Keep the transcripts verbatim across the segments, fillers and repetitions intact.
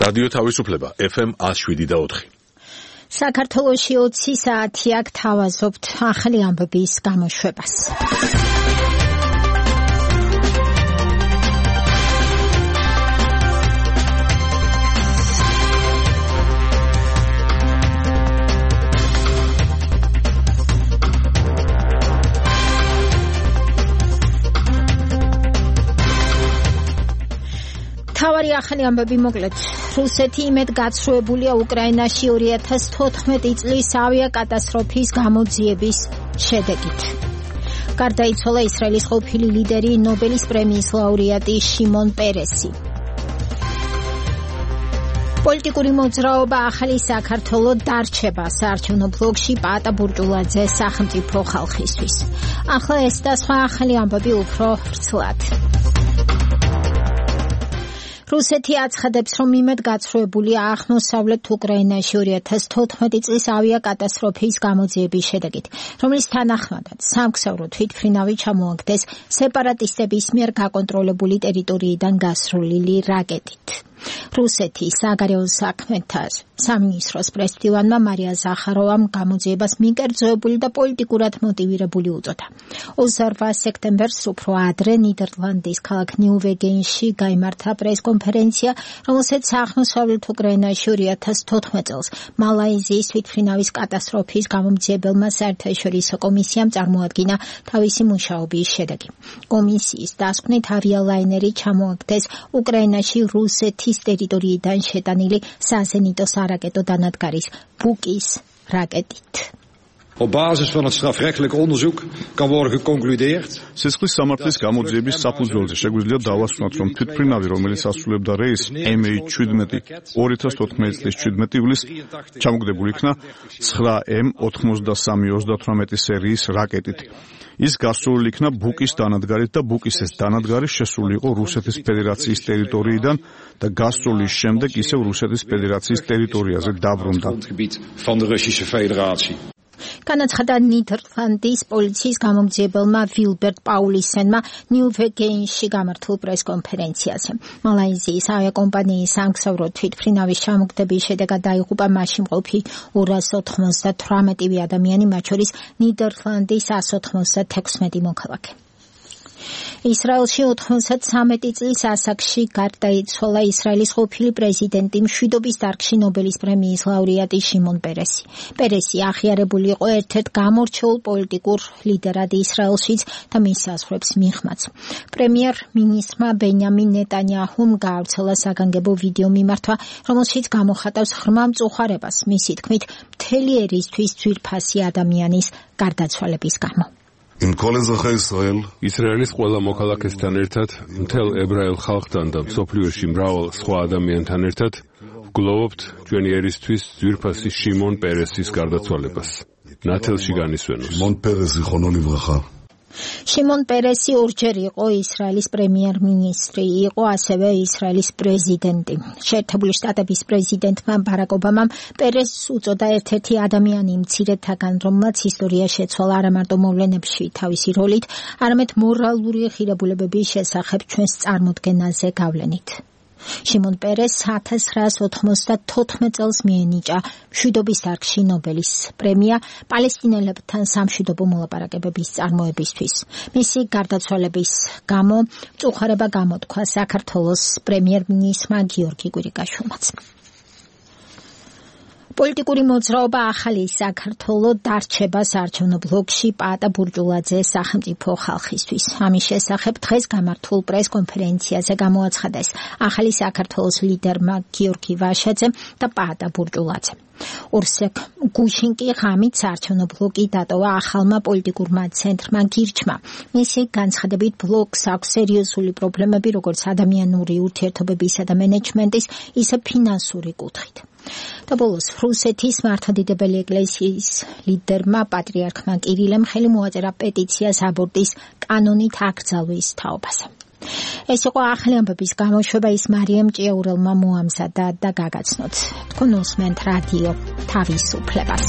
რადიო თავისუფლება ეფ ემ one oh seven და four. საქართველოში ოცი საათი აქ თავაზობთ ახალი ამბების გამოშვებას. თავარი ახალი ამბები მოკლედ. რუსეთი იმედ გაცრუებულია უკრაინაში two thousand fourteen წლის ავიაკატასტროფის გამოძიების შედეგით. გარდაიცვალა ისრაელის ყოფილი ლიდერი ნობელის პრემიის ლაურეატი შიმონ პერესი. პოლიტიკური მოძრაობა ახალი საქართველო დარჩება საარჩევნო ბლოკში პაატა ბურჭულაძე სახელმწიფო ხალხისთვის. ახლა ეს და სხვა ახალი ამბები უფრო ვრცლად. რუსეთი აცხადებს, რომ იმედ გაცრუებულია აღმოსავლეთ უკრაინაში two thousand fourteen წლის ავიაკატასტროფის გამოძიების შედეგით, რომლის თანახმადაც სამგზავრო თვითმფრინავი ჩამოაგდეს სეპარატისტების მიერ გაკონტროლებული ტერიტორიიდან გასროლილი რაკეტით. რუსეთის საგარეო საქმეთა სამინისტროს პრესდივანმა მარია ზახაროვამ გამოძიებას მიკერძოებული და პოლიტიკურად მოტივირებული უწოდა. twenty-eighth სექტემბერს უფრო ადრე ნიდერლანდის ქალაქ ნიუ-ვეგენში გაიმართა პრესკონფერენცია, რომელსაც აღმოსავლეთ უკრაინაში two thousand fourteen წელს მალაიზიის თვითმფრინავის კატასტროფის გამომძიებელმა საერთაშორისო კომისიამ წარმოადგინა თავისი მუშაობის შედეგი. კომისიის დასკვნით ავიალაინერი ჩამოაგდეს უკრაინაში რუსეთის ტერიტორიიდან შეტანილი საზენიტო არაკეტო დანადგარის ბუკის რაკეტით. Op basis van het strafrechtelijk onderzoek kan worden geconcludeerd. სისხლის სამართლის გამოძიების საფუძველზე შეგვიძლია დავასვანოთ, რომ თვითმფრინავი, რომელიც ასრულებდა რეისს M H seventeen two thousand fourteen წლის seventeen ივლისს ჩამოგდებული იქნა nine M ninety-three thirty-eight სერიის რაკეტით. ის გასროლილი იქნა ბუკის დანადგარით და ბუკის ეს დანადგარი შესული იყო რუსეთის ფედერაციის ტერიტორიიდან და გასროლის შემდეგ ისევ რუსეთის ფედერაციის ტერიტორიაზე დაბრუნდა. განაცხადა ნიდერლანდის პოლიციის გამომძიებელმა ვილბერტ პაულისენმა ნიუ-ვეგენში გამართულ პრესკონფერენციაზე. მალაიზიის ავიაკომპანიის სამგზავრო თვითმფრინავის ჩამოგდების შედეგად დაიღუპა მასში მყოფი two hundred ninety-eight ადამიანი, მათ შორის ნიდერლანდის one hundred ninety-six მოქალაქე. ისრაელში ninety-three წლის ასაკში გარდაიცვალა ისრაელის ყოფილი პრეზიდენტი, მშვიდობის დარგში ნობელის პრემიის ლაურეატი შიმონ პერესი. პერესი აღიარებული იყო ერთ-ერთ გამორჩეულ პოლიტიკურ ლიდერად ისრაელშიც და მის საზღვრებს მიღმაც. პრემიერ-მინისტრმა ბენიამინ ნეტანიაჰუმ გაავრცელა საგანგებო ვიდეო მიმართვა, რომელშიც გამოხატავს ღრმა მწუხარებას მისი თქმით მთელი ერისთვის ძვირფასი ადამიანის გარდაცვალების გამო. ისრაელის ყველა მოქალაქესთან ერთად, მთელ ებრაელ ხალხთან და მსოფლიოში მრავალ სხვა ადამიანთან ერთად ვგლოვობთ ჩვენი ერისთვის ძვირფასი შიმონ პერესის გარდაცვალებას. ნათელში განისვენოს. შიმონ პერესი ორჯერ იყო ისრაელის პრემიერ-მინისტრი, იყო ასევე ისრაელის პრეზიდენტი. შეერთებული შტატების პრეზიდენტმა ბარაკ ობამამ პერესს უწოდა ერთ-ერთი ადამიანი მცირედთაგან, რომელმაც ისტორია შეცვალა არა მარტო მოვლენებში თავისი როლით, არამედ მორალური ღირებულებების შესახებ ჩვენს წარმოდგენაზე გავლენით. შიმონ პერესს nineteen ninety-four წელს მიენიჭა მშვიდობის დარგში ნობელის პრემია პალესტინელებთან სამშვიდობო მოლაპარაკებების წარმოებისთვის. მისი გარდაცვალების გამო მწუხარება გამოთქვა საქართველოს პრემიერ-მინისტრმა გიორგი კვირიკაშვილმაც. პოლიტიკური მოძრაობა ახალი საქართველო დარჩება საარჩევნო ბლოკში პაატა ბურჭულაძე სახელმწიფო ხალხისთვის. ამის შესახებ დღეს გამართულ პრესკონფერენციაზე გამოაცხადეს ახალი საქართველოს ლიდერმა გიორგი ვაშაძემ და პაატა ბურჭულაძემ. ორსეკ გუშინკი ღამით საარჩევნო ბლოკი დატოვა ახალმა პოლიტიკურმა ცენტრმა გირჩმა. მისი განცხადებით ბლოკს აქვს სერიოზული პრობლემები როგორც ადამიანური ურთიერთობებისა და მენეჯმენტის, ისე ფინანსური კუთხით. და ბოლოს რუსეთის მართლმადიდებელი ეკლესიის ლიდერმა პატრიარქმა კირილემ ხელი მოაწერა პეტიციას აბორტის კანონით აკრძალვის თაობაზე. ეს იყო ახალი ამბების გამოშვება, ის მარიამ ჭიაურელმა მოამზადა და გაგაცნოთ. თქვენ უსმენთ რადიო თავისუფლებას.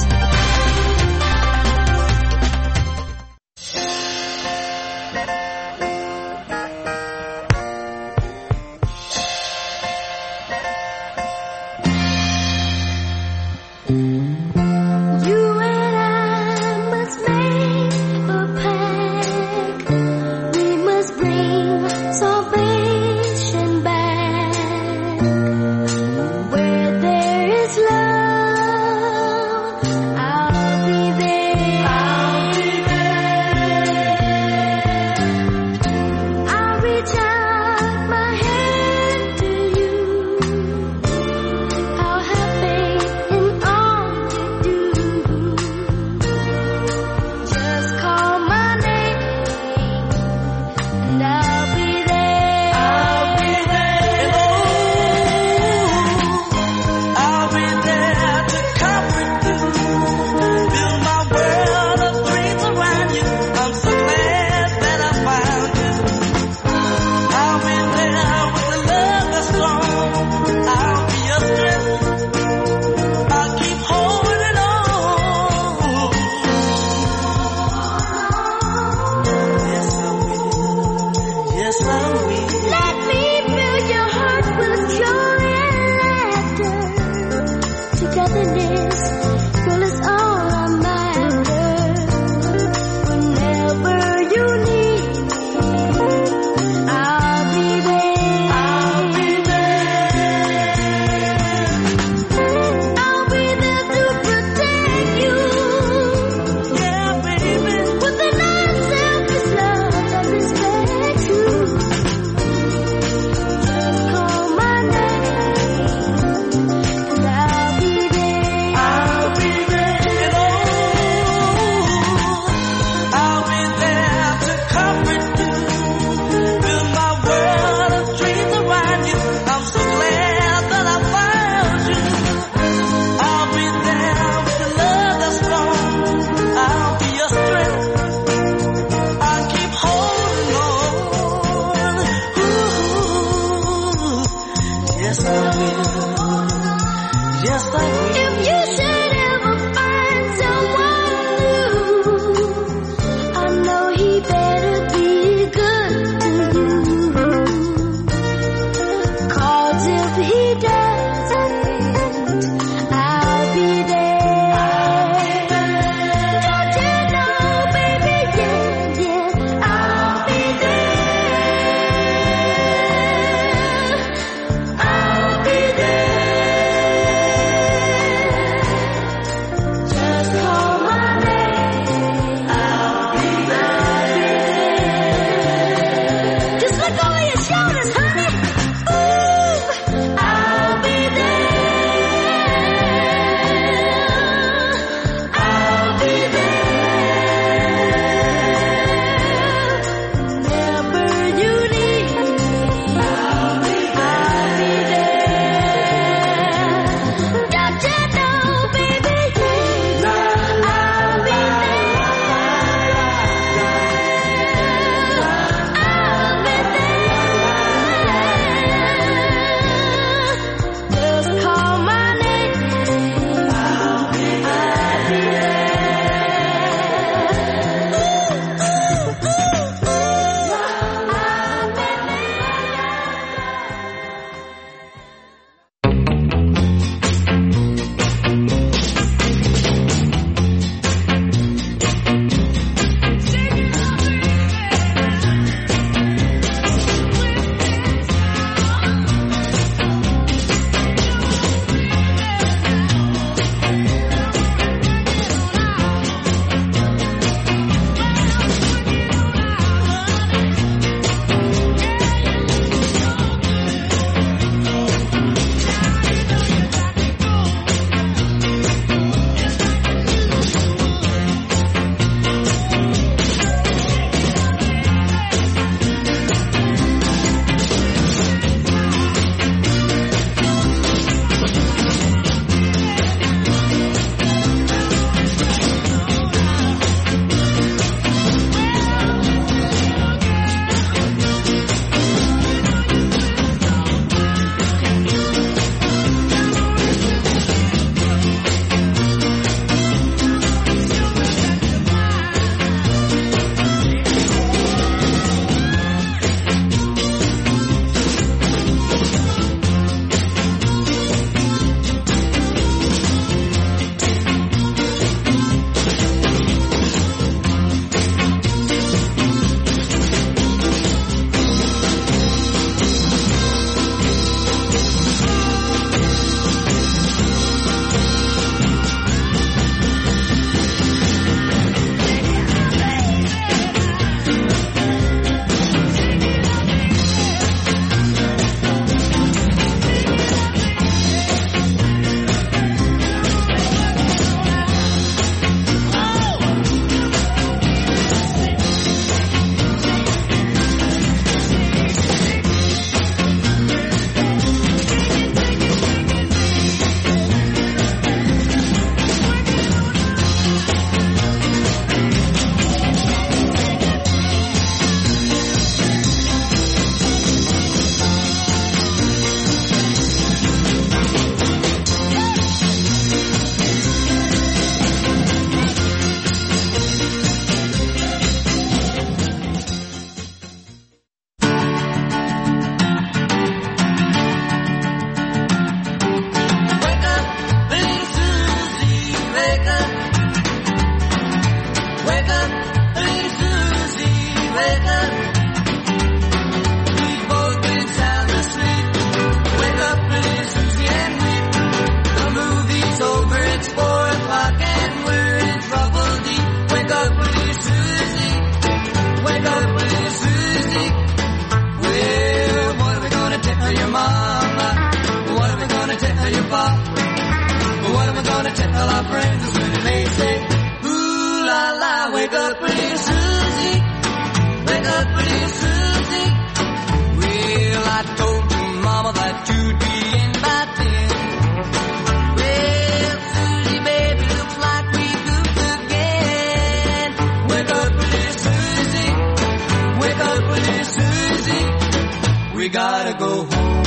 pretty Susie. Wake up, pretty Susie. Well, I told your mama that you'd be in by ten. Well, Susie, baby, looks like we goofed again. Wake up, pretty Susie. Wake up, pretty Susie. We gotta go home.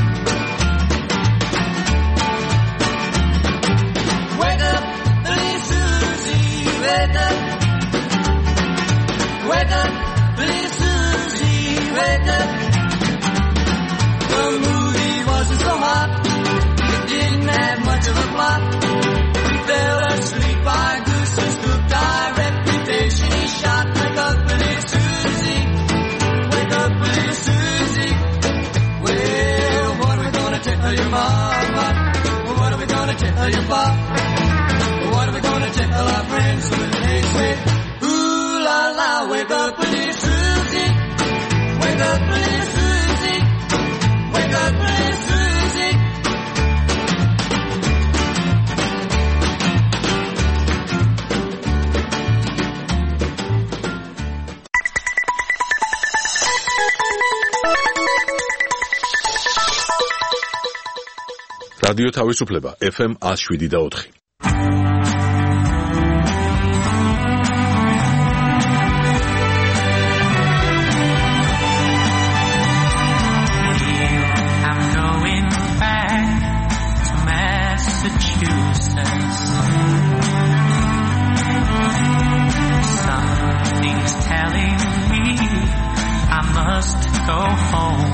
Wake up, pretty Susie. Wake up. Wake up, pretty Susie. Wake up. The movie wasn't so hot. It didn't have much of a plot. We fell asleep. Our gooses cooked. Our reputation is shot. Wake up, pretty Susie. Wake up, pretty Susie. Well, what are we gonna tell your mama? Well, what are we gonna tell your pop? Well, what are we gonna tell our friends when they say, ooh la la, wake up, pretty Susie. Wake up, pretty Susie. Wake up, pretty Susie. რადიო თავისუფლება ეფ ემ one oh seven და four. Something's telling me I must go home.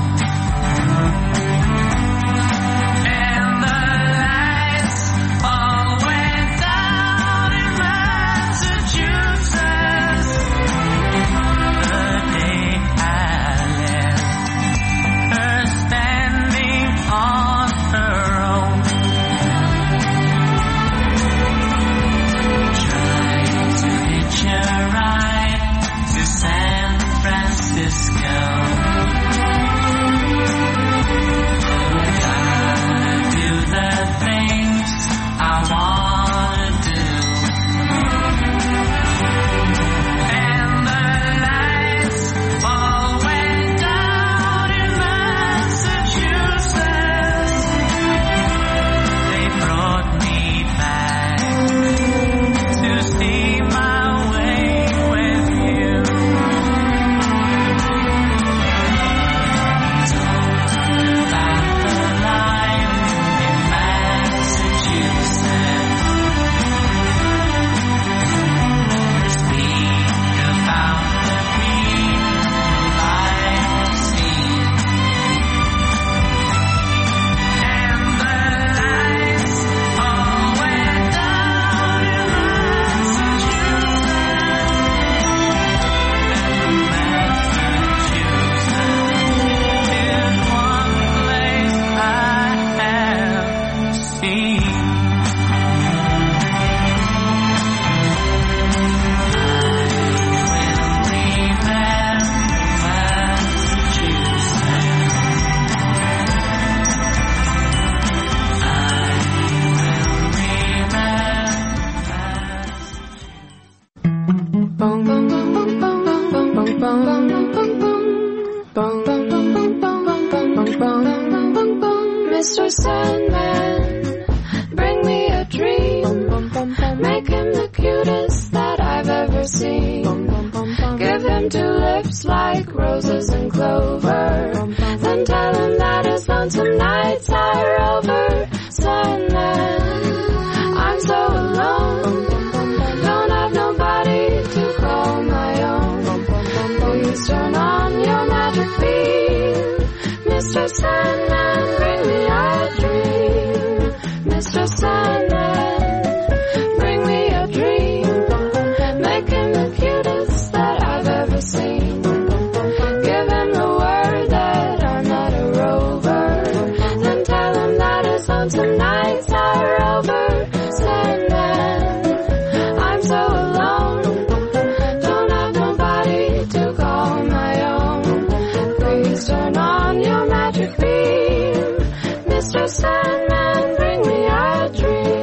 And the lights all went down in Massachusetts the day I left her standing on her own. A ride to San Francisco. Gotta do the things I wanna do. And the lights all went down in Massachusetts. They brought me back to see my Mister Sandman, bring me a dream. Make him the cutest that I've ever seen. Give him two lips like roses and clover. Then tell him that his lonesome nights are over. Sandman, I'm so alone. Don't have nobody to call my own. Please turn on your magic beam. Mister Sandman, bring me a dream. Mister Sandman, bring me a dream. Make him the cutest that I've ever seen. Give him the word that I'm not a rover. Then tell him that his lonesome nights are over. Sandman, I'm so alone. Don't have nobody to call my own. Please turn on your magic beam. Mister Sandman, bring me a dream.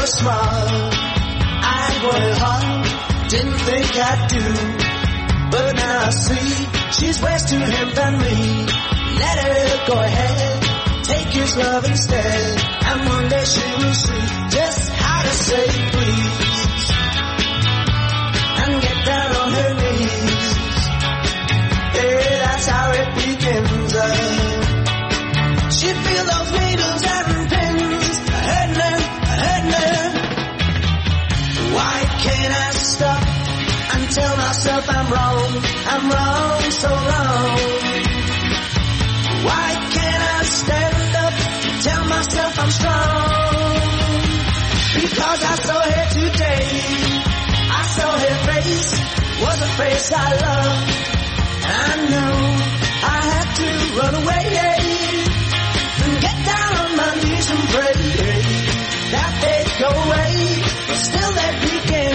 think I do, but now I see she's worse to him than me. Let her go ahead, take his love instead, and one day she will see just how to say please, and get down on her knees. Yeah, that's how it begins. Uh, she feel those needles and pins hurting her, hurting her. Why can't I stop and tell myself I'm wrong, I'm wrong, so wrong? Why can't I stand up, tell myself I'm strong? Because I saw her today, I saw her face, was a face I loved. I know I had to run away and get down on my knees and pray that they'd go away, but still they begin.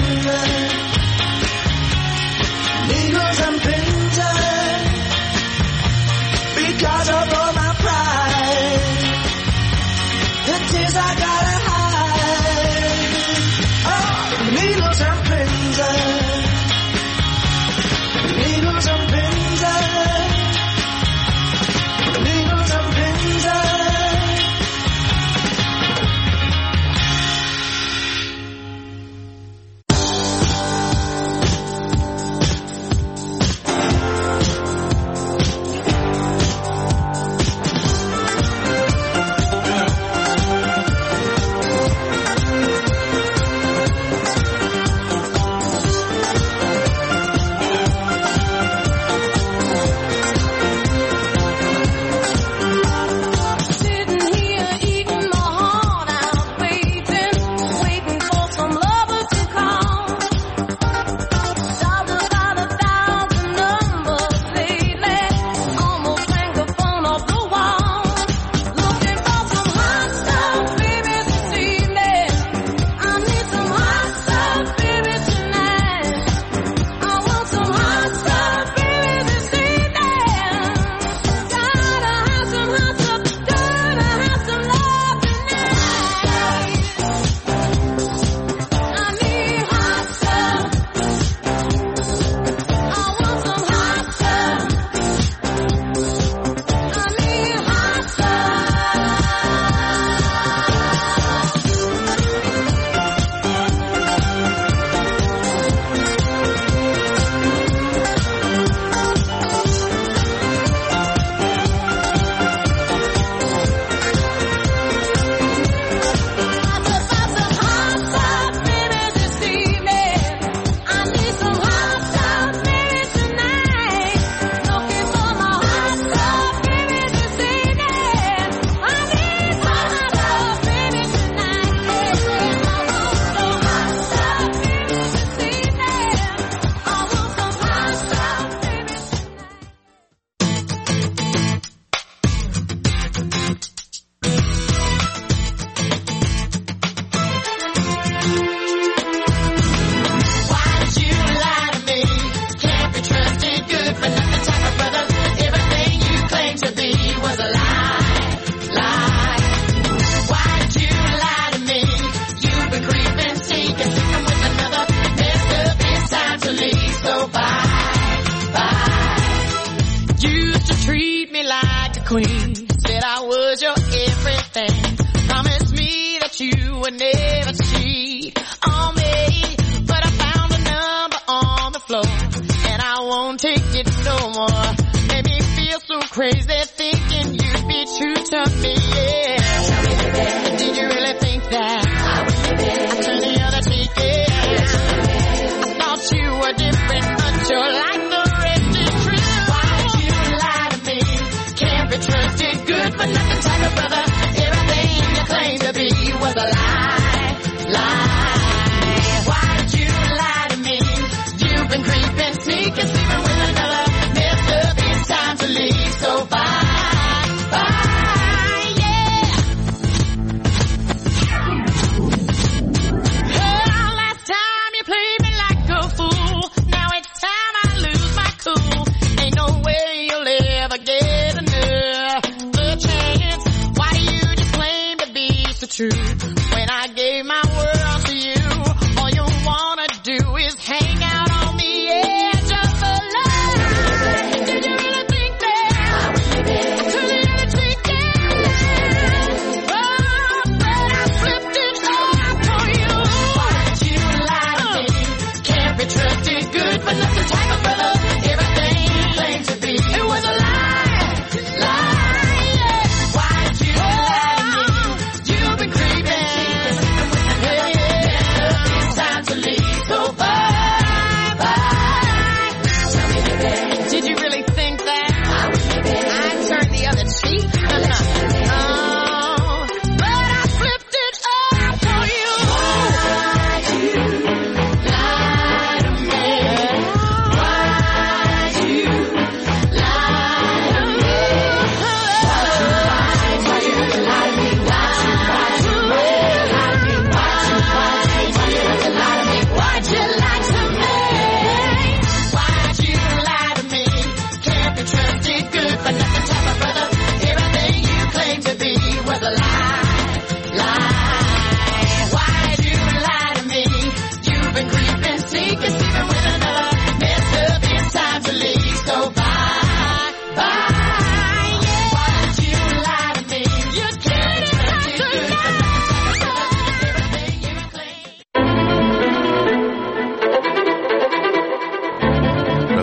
Needles and pins, because of all my pride, the tears I gotta hide. Oh, needles and pins, needles and pins, needles and pins. Queen, said I was your everything. Promised me that you would never cheat on me, but I found a number on the floor, and I won't take it no more. Made me feel so crazy thinking you'd be true to me. Yeah. Did you really think that I turned the other cheek? Yeah. I thought you were different, but you're like the rest is true. Why'd you lie to me? Can't be trusted, good for nothing type of brother. Everything you claim to be was a lie, lie. Why did you lie to me? You've been creeping, sneaking, sleeping with another. Messed up, it's time to leave, so bye, bye, yeah.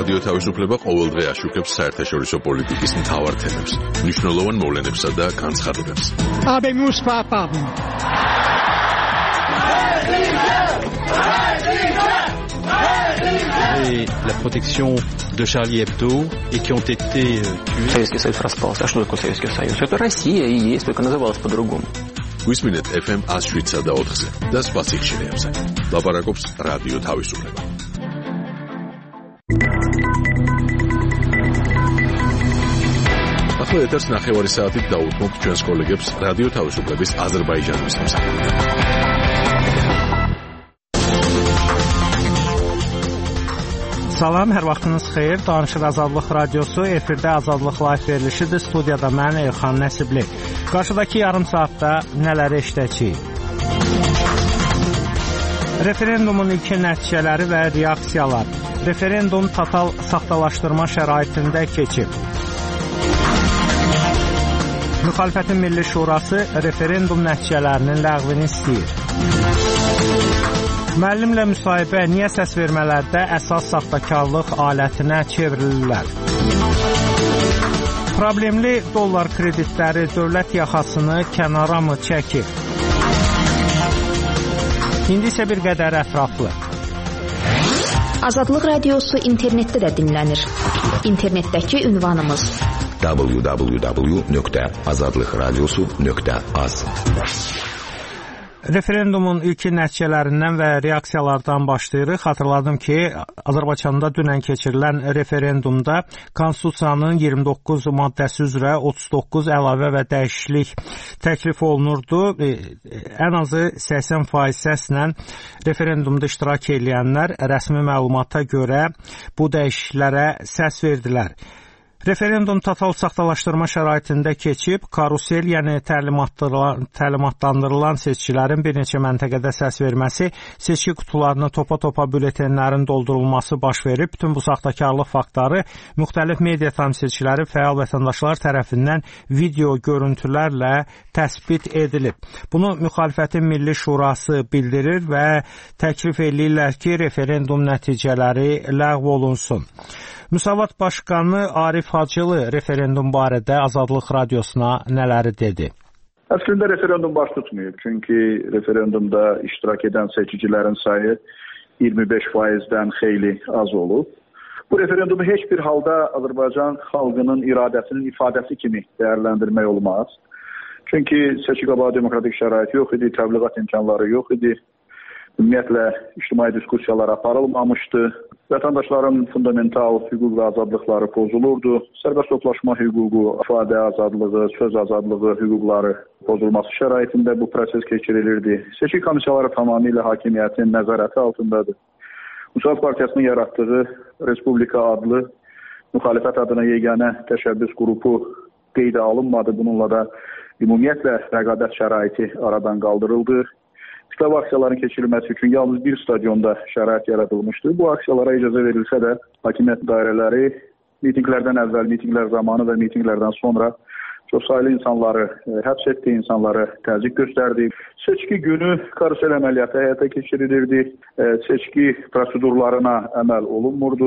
რადიო თავისუფლება ყოველდღე აშუქებს საერთაშორისო პოლიტიკის მთავარ თემებს, მნიშვნელოვან მოვლენებსა და განცხადებებს. Habemus papam. Et la protection de Charlie Hebdo et qui ont été tués. Советский Союз распался. А что такое Советский Союз? Это Россия и есть, только называлась по-другому. გვისმინეთ эф эм one oh seven და four-ზე და სხვა სიხშირეებზე. ლაპარაკობს რადიო თავისუფლება. ახლა ეთერს ნახევარი საათით დაუთმობთ ჩვენს კოლეგებს რადიო თავისუფლების აზერბაიჯანის მოსახლეობამ. Salam, hər vaxtınız xeyir. Danışır Azadlıq Radiosu, efirdə Azadlıq Live verilişidir. Studiyada mən Elxan Nəsibli. Qarşıdakı yarım saatda nələri eşidəcəyik? Referendumun ilkin nəticələri və reaksiyalar. Referendum total saxtalaşdırma şəraitində keçib. Müxalifətin Milli Şurası referendum nəticələrinin ləğvini istəyir. Müəllimlə müsahibə niyə səs vermələrdə əsas saxtakarlıq alətinə çevrilirlər? Problemli dollar kreditləri dövlət yaxasını kənara mı çəkir? İndi isə bir qədər ətraflı. Azadlıq Radiosu internetdə də dinlənir. İnternetdəki ünvanımız w w w nöqtə azadlıqradiosu nöqtə az. Referendumun ilkin nəticələrindən və reaksiyalardan başlayırıq. Xatırladım ki, Azərbaycanda dünən keçirilən referendumda Konstitusiyanın iyirmi doqquz maddəsi üzrə otuz doqquz əlavə və dəyişiklik təklif olunurdu. Ən azı səksən faiz səslə referendumda iştirak edənlər rəsmi məlumata görə bu dəyişikliklərə səs verdilər. Referendum total saxtalaşdırma şəraitində keçib, karusel, yəni təlimatlandırılan seçkilərin bir neçə məntəqədə səs verməsi, seçki qutularını topa-topa bülletenlərin doldurulması baş verib. Bütün bu saxtakarlıq faktları müxtəlif media təmsilçiləri, fəal vətəndaşlar tərəfindən video görüntülərlə təsbit edilib. Bunu müxalifətin Milli Şurası bildirir və təklif edirlər ki, referendum nəticələri ləğv olunsun. Müsavat Başqanı Arif Hacılı referendum barədə Azadlıq Radiosuna nələri dedi? Əslində referendum baş tutmuyor. Çünki referendumda iştirak edən seçicilərin sayı iyirmi beş faizdən xeyli az olub. Bu referendumu heç bir halda Azərbaycan xalqının iradəsinin ifadəsi kimi dəyərləndirmək olmaz. Çünki seçki qabağı demokratik şərait yox idi, təbliğat imkanları yox idi. Ümumiyyətlə, ictimai diskussiyalar aparılmamışdı. Vətəndaşların fundamental hüquq və azadlıqları pozulurdu. Sərbəst toplaşma hüququ, ifadə azadlığı, söz azadlığı hüquqları pozulması şəraitində bu proses keçirilirdi. Seçki komissiyaları tamamilə hakimiyyətin nəzarəti altındadır. Müsavat Partiyasının yaratdığı Respublika adlı müxalifət adına yeganə təşəbbüs qrupu qeydə alınmadı. Bununla da ümumiyyətlə rəqabət şəraiti aradan qaldırıldı. Kütləvi aksiyaların keçirilməsi üçün yalnız bir stadionda şərait yaradılmışdı. Bu aksiyalara icazə verilsə də hakimiyyət dairələri mitinglərdən əvvəl, mitinglər zamanı və mitinglərdən sonra çoxsaylı insanları həbs etdi, insanları təzyiq göstərdi. Seçki günü karusel əməliyyatı həyata keçirilirdi. Seçki prosedurlarına əməl olunmurdu.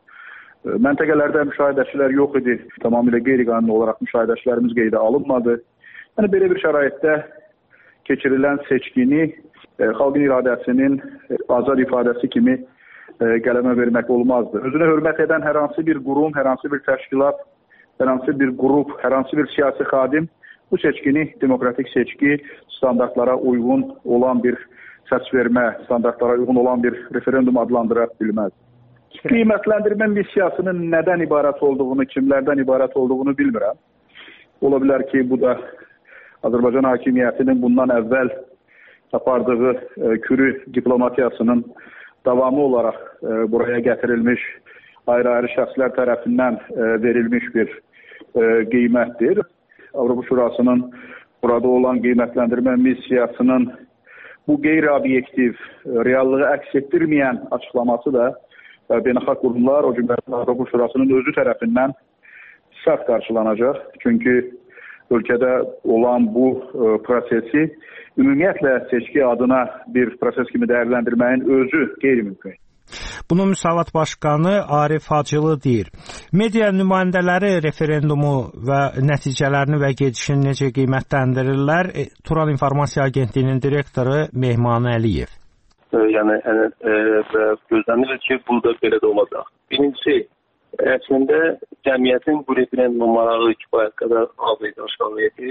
Məntəqələrdə müşahidəçilər yox idi. Tamamilə qeyri-qanuni olaraq müşahidəçilərimiz qeydə alınmadı. Yəni belə bir şəraitdə keçirilən seçkini e, xalqın iradəsinin e, azad ifadəsi kimi e, qələmə vermək olmazdı. Özünə hörmət edən hər hansı bir qurum, hər hansı bir təşkilat, hər hansı bir qrup, hər hansı bir siyasi xadim bu seçkini demokratik seçki, standartlara uyğun olan bir səs vermə, standartlara uyğun olan bir referendum adlandıra bilməz. Qiymətləndirmə missiyasının nədən ibarət olduğunu, kimlərdən ibarət olduğunu bilmirəm. Ola bilər ki, bu da Azərbaycan hakimiyyətinin bundan əvvəl apardığı e, kürü diplomatiyasının davamı olaraq e, buraya gətirilmiş ayrı-ayrı şəxslər tərəfindən e, verilmiş bir e, qiymətdir. Avropa Şurasının burada olan qiymətləndirmə missiyasının bu qeyri-obyektiv, e, reallığı əks etdirməyən açıqlaması da e, beynəlxalq qurumlar, o cümlədən Avropa Şurasının özü tərəfindən sərt qarşılanacaq. Çünki ölkədə olan bu e, prosesi ümumiyyətlə seçki adına bir proses kimi dəyərləndirməyin özü qeyri-mümkün. Bunu Müsavat Başqanı Arif Hacılı deyir. Media nümayəndələri referendumu və nəticələrini və gedişini necə qiymətləndirirlər? Turan İnformasiya Agentliyinin direktoru Mehman Əliyev. Yəni e, gözlənilir ki, bu da belə də olacaq. Birincisi, əslində cəmiyyətin bu referendum marağı kifayət qədər az idi, aşağı idi.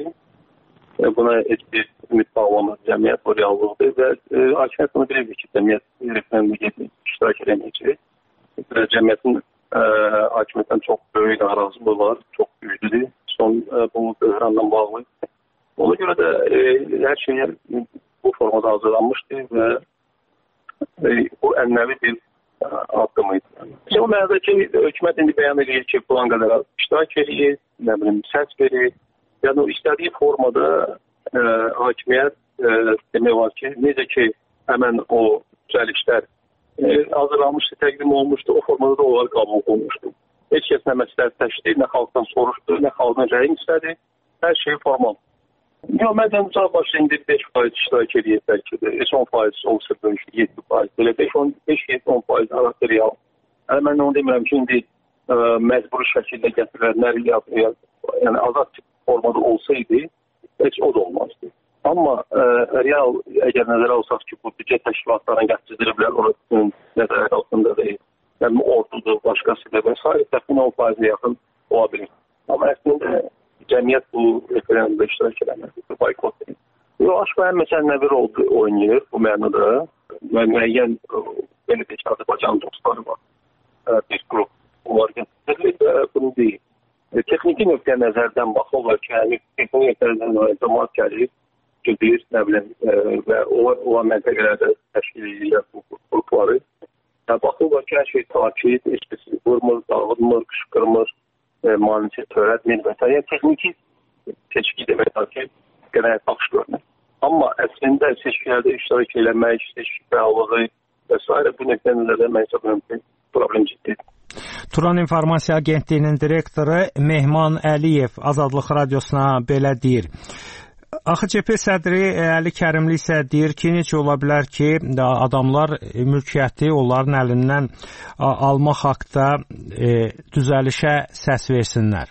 Buna heç bir ümid bağlamaz cəmiyyət, bu reallıqdır və e, hakimiyyət bunu bilirdi ki, cəmiyyət referendum iştirak edeməyəcək. Cəmiyyətin e, hakimiyyətdən çox böyük narazılığı var, çox güclüdür. Son e, bu böhranla bağlı. Ona görə də e, hər şey bu formada hazırlanmışdır və e, bu ənənəvi bir addımıydı. O mənada ki, hökumət indi bəyan edir ki, plan qədər iştirak edir, nə bilim, səs verir. Yəni, o istədiyi formada e, hakimiyyət e, demək var ki, necə ki, həmən o düzəlişlər e, hazırlanmışdı, təqdim olmuşdu, o formada da olaraq qəbul olunmuşdu. Heç kəs nə məsləhət təşkil, nə xalqdan soruşdu, nə xalqdan rəyin istədi, hər şey formal. Yox, məndən ucaq başda indi beş faiz iştirak edir bəlkə də, on faiz olsa bölüşdü, yeddi faiz, belə beş yeddi on faiz arası real. Yəni, mən onu demirəm ki, indi ə, məcburi şəkildə gətirirlər, yəni azad formada olsaydı, heç o da olmazdı. Amma ə, real, əgər nəzərə alsaq ki, bu büdcə təşkilatlarını gətirdiriblər, orasının nəzərə altında deyil, yəni ordudur, başqasıdır və s. təxmin on faizə yaxın ola bilir. Amma əslində cəmiyyət bu referendumda iştirak edəməzdir, boykot edir. Aşqayan məsələn bir rol oynayır bu mənada. Müəyyən, belə deyək, Azərbaycan dostları var. Bir qrup onlar gətirir və bunu deyil. Texniki nöqtə nəzərdən baxırlar ki, yəni texniki nəzərdən cəmaat gəlir, gedir, nə bilim, və o məntəqələrdə təşkil edirlər bu qrupları. Baxırlar ki, hər şey takip, heç kəsi vurmur, dağılmır, qışqırmır, manicə törətmir və s. Yəni, texniki seçki demək ki, genel baxış görünür. Amma əslində seçkilərdə iştirak eləmək, seçki fəallığı və s. bu nöqtələrdə mən hesabladım ki, problem ciddidir. Turan İnformasiya Agentliyinin direktoru Mehman Əliyev Azadlıq Radiosuna belə deyir. A X C P sədri Əli Kərimli isə deyir ki, necə ola bilər ki, adamlar mülkiyyəti onların əlindən almaq haqda e, düzəlişə səs versinlər.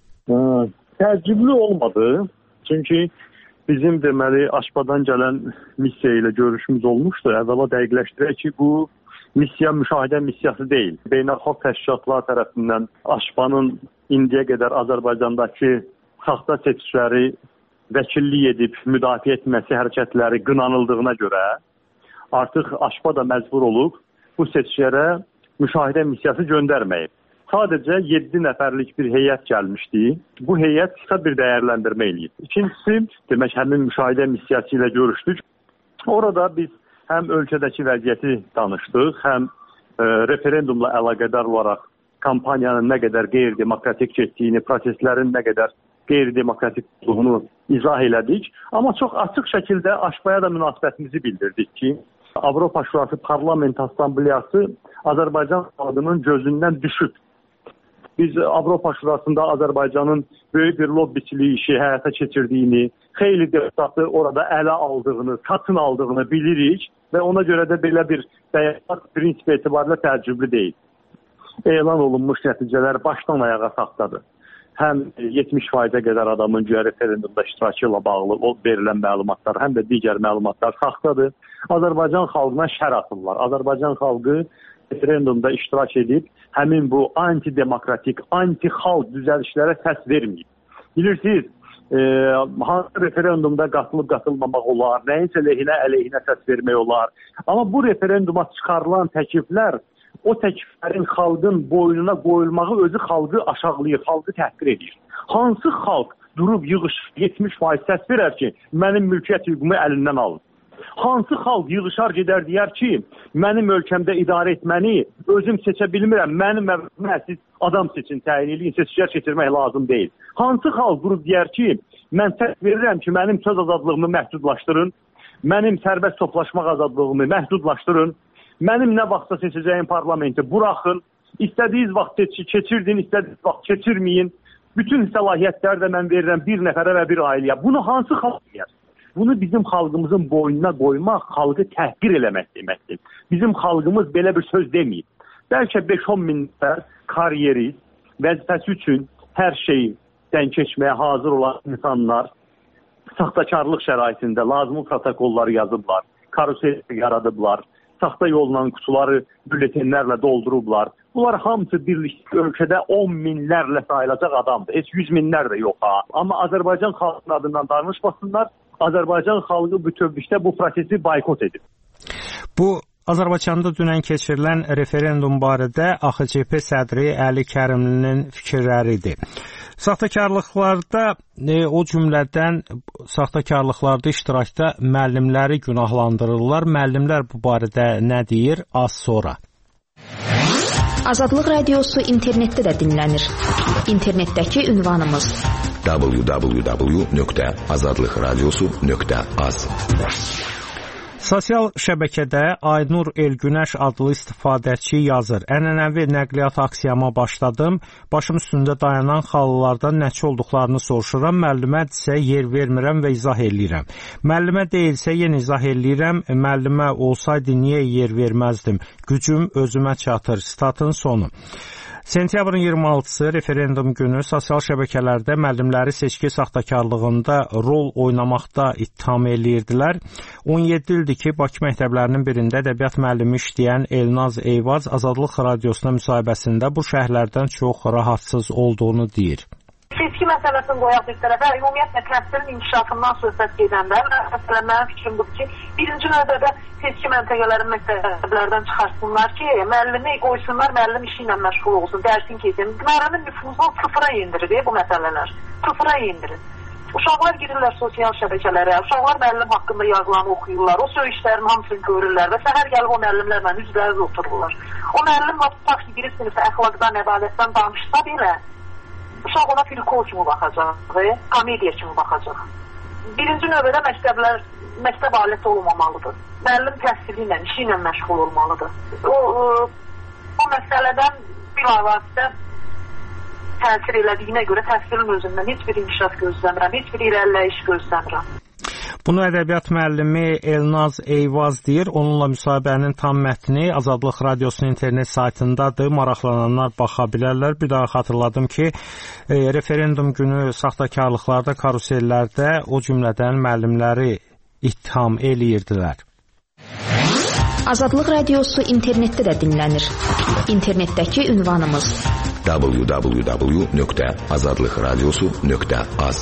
Təəccüblü olmadı. Çünki bizim deməli Aşpadan gələn missiya ilə görüşümüz olmuşdu. Əvvəla dəqiqləşdirək ki, bu missiya müşahidə missiyası deyil. Beynəlxalq təşkilatlar tərəfindən Aşpanın indiyə qədər Azərbaycandakı saxta seçkiləri vəkillik edib müdafiə etməsi hərəkətləri qınanıldığına görə artıq Aşpa da məcbur olub bu seçkilərə müşahidə missiyası göndərməyib. Sadəcə yeddi nəfərlik bir heyət gəlmişdi. Bu heyət qısa bir dəyərləndirmə eləyib. İkincisi, demək, həmin müşahidə missiyası ilə görüşdük. Orada biz həm ölkədəki vəziyyəti danışdıq, həm e, referendumla əlaqədar olaraq kampaniyanın nə qədər qeyri-demokratik getdiyini, proseslərin nə qədər qeyri-demokratik olduğunu izah elədik. Amma çox açıq şəkildə Aşpaya da münasibətimizi bildirdik ki, Avropa Şurası Parlament Assambleyası Azərbaycan xalqının gözündən düşüb. Biz Avropa Şurasında Azərbaycanın böyük bir lobbiçiliyi işi həyata keçirdiyini, xeyli deputatı orada ələ aldığını, satın aldığını bilirik və ona görə də belə bir bəyanat prinsip etibarilə təəccüblü deyil. Elan olunmuş nəticələr başdan ayağa saxtadır. Həm yetmiş faizə qədər adamın güya referendumda iştirakı ilə bağlı o verilən məlumatlar, həm də digər məlumatlar saxtadır. Azərbaycan xalqına şər atırlar. Azərbaycan xalqı referendumda iştirak edib, həmin bu antidemokratik, anti-xalq düzəlişlərə səs verməyib. Bilirsiniz, e, hansı referendumda qatılıb qatılmamaq olar, nəyinsə lehinə, əleyhinə səs vermək olar. Amma bu referenduma çıxarılan təkliflər o təkliflərin xalqın boynuna qoyulmağı özü xalqı aşağılayır, xalqı təhqir edir. Hansı xalq durub yığış yetmiş faiz səs verər ki, mənim mülkiyyət hüququmu əlindən alın? Hansı xalq yığışar gedər deyər ki, mənim ölkəmdə idarə etməni özüm seçə bilmirəm, mənim əvvəlimə siz adam seçin, təyin edin, seçkilər keçirmək lazım deyil. Hansı xalq durub deyər ki, mən səs verirəm ki, mənim söz azadlığımı məhdudlaşdırın, mənim sərbəst toplaşmaq azadlığımı məhdudlaşdırın, mənim nə vaxtda seçəcəyim parlamenti buraxın, istədiyiniz vaxt keçirdin, istədiyiniz vaxt keçirməyin, bütün səlahiyyətləri də mən verirəm bir nəfərə və bir ailəyə. Bunu hansı xalq deyər? Bunu bizim xalqımızın boynuna qoymaq, xalqı təhqir eləmək deməkdir. Bizim xalqımız belə bir söz deməyib. bəlkə beş on min nəfər karyerist, vəzifəsi üçün hər şeydən keçməyə hazır olan insanlar saxtakarlıq şəraitində lazımlı protokolları yazıblar, karusel yaradıblar, saxta yolla qutuları bülletenlərlə doldurublar. Bunlar hamısı birlikdə ölkədə on minlərlə sayılacaq adamdır. Heç yüz minlər də yox ha. Amma Azərbaycan xalqının adından danışmasınlar. Azərbaycan xalqı bütövlükdə bu prosesi boykot edib. Bu Azərbaycanda dünən keçirilən referendum barədə A X C P sədri Əli Kərimlinin fikirləridir. Saxtakarlıqlarda, e, o cümlədən saxtakarlıqlarda iştirakda müəllimləri günahlandırırlar. Müəllimlər bu barədə nə deyir? Az sonra. Azadlıq Radiosu internetdə də dinlənir. İnternetdəki ünvanımız w w w nöqtə azadlıq radiosu nöqtə az. Sosial şəbəkədə Aynur Elgünəş adlı istifadəçi yazır. Ənənəvi nəqliyyat aksiyama başladım. Başım üstündə dayanan xalılardan nəçi olduqlarını soruşuram. Müəllimədirsə yer vermirəm və izah eləyirəm. Müəllimə deyilsə yenə izah eləyirəm. Müəllimə olsaydı niyə yer verməzdim? Gücüm özümə çatır. Statın sonu. Sentyabrın iyirmi altısı referendum günü sosial şəbəkələrdə müəllimləri seçki saxtakarlığında rol oynamaqda ittiham eləyirdilər. on yeddi ildir ki, Bakı məktəblərinin birində ədəbiyyat müəllimi işləyən Elnaz Eyvaz Azadlıq Radiosuna müsahibəsində bu şəhərlərdən çox rahatsız olduğunu deyir. Seçki məsələsini qoyaq bir tərəfə, ümumiyyətlə təhsilin inkişafından söhbət gedəndə, məsələn, mənim fikrim budur ki, birinci növbədə seçki məntəqələrin məktəblərdən çıxarsınlar ki, müəllimi qoysunlar, müəllim işi ilə məşğul olsun, dərsin keçsin. Müəllimin nüfuzunu sıfıra indirir bu məsələlər, sıfıra indirir. Uşaqlar girirlər sosial şəbəkələrə, uşaqlar müəllim haqqında yazılanı oxuyurlar, o söyüşlərin hamısını görürlər və səhər gəlib o müəllimlərlə üzlərində otururlar. O müəllim tutaq ki, girib sinifə əxlaqdan, ədalətdən danışsa belə, uşaq ona filkol kimi baxacaq və komediya kimi baxacaq. Birinci növbədə məktəblər, məktəb aləti olmamalıdır. Müəllim təhsili ilə, işi ilə məşğul olmalıdır. O, o məsələdən bir avazda təsir elədiyinə görə təhsilin özündən heç bir inkişaf gözləmirəm, heç bir irəliləyiş gözləmirəm. Bunu ədəbiyyat müəllimi Elnaz Eyvaz deyir. Onunla müsahibənin tam mətni Azadlıq Radiosunun internet saytındadır. Maraqlananlar baxa bilərlər. Bir daha xatırladım ki, e, referendum günü saxtakarlıqlarda, karusellərdə o cümlədən müəllimləri ittiham eləyirdilər. Azadlıq Radiosu internetdə də dinlənir. İnternetdəki ünvanımız w w w nöqtə azadlıq radiosu nöqtə az.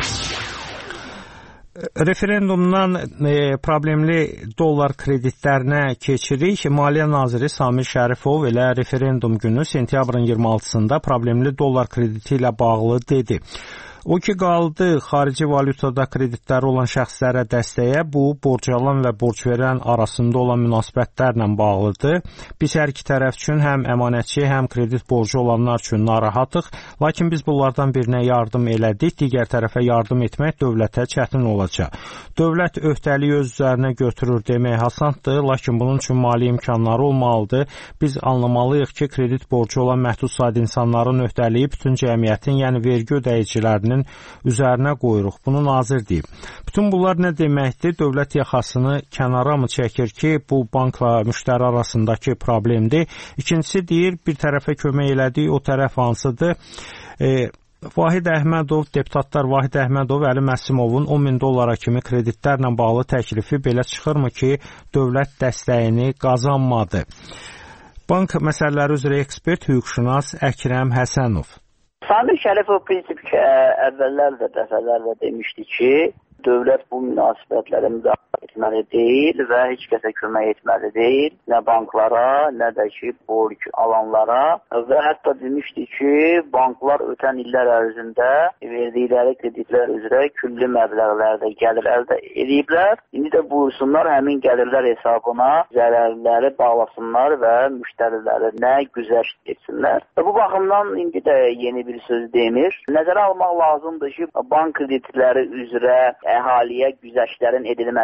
Referendumdan e, problemli dollar kreditlərinə keçirik. Maliyyə naziri Samir Şərifov elə referendum günü sentyabrın iyirmi altısında problemli dollar krediti ilə bağlı dedi. O ki qaldı xarici valyutada kreditləri olan şəxslərə dəstəyə, bu borc alan və borc verən arasında olan münasibətlərlə bağlıdır. Biz hər iki tərəf üçün həm əmanətçi, həm kredit borcu olanlar üçün narahatıq. Lakin biz bunlardan birinə yardım elədik, digər tərəfə yardım etmək dövlətə çətin olacaq. Dövlət öhdəliyi öz üzərinə götürür demək asandır, lakin bunun üçün mali imkanları olmalıdır. Biz anlamalıyıq ki, kredit borcu olan məhdud sayda insanların öhdəliyi bütün cəmiyyətin, yəni vergi ödəyicilərinin üzərinə qoyuruq. Bunu nazir deyib. Bütün bunlar nə deməkdir? Dövlət yaxasını kənara mı çəkir ki, bu bankla müştəri arasındakı problemdir? İkincisi deyir, bir tərəfə kömək elədik, o tərəf hansıdır? E, Vahid Əhmədov, deputatlar Vahid Əhmədov, Əli Məsimovun on min dollara kimi kreditlərlə bağlı təklifi belə çıxırmı ki, dövlət dəstəyini qazanmadı? Bank məsələləri üzrə ekspert, hüquqşünas Əkrəm Həsənov. Samir Şərifov prinsip ki, əvvəllər də dəfələrlə demişdi ki, dövlət bu münasibətlərə müdaxilə etməli deyil və heç kəsə kömək etməli deyil. Nə banklara, nə də ki, borc alanlara və hətta demişdi ki, banklar ötən illər ərzində verdikləri kreditlər üzrə külli məbləğlərdə gəlir əldə ediblər. İndi də buyursunlar həmin gəlirlər hesabına zərərləri bağlasınlar və müştərilərinə güzəşt etsinlər. Və bu baxımdan indi də yeni bir söz demir. Nəzərə almaq lazımdır ki, bank kreditləri üzrə əhaliyə güzəştlərin edilməsi haqqında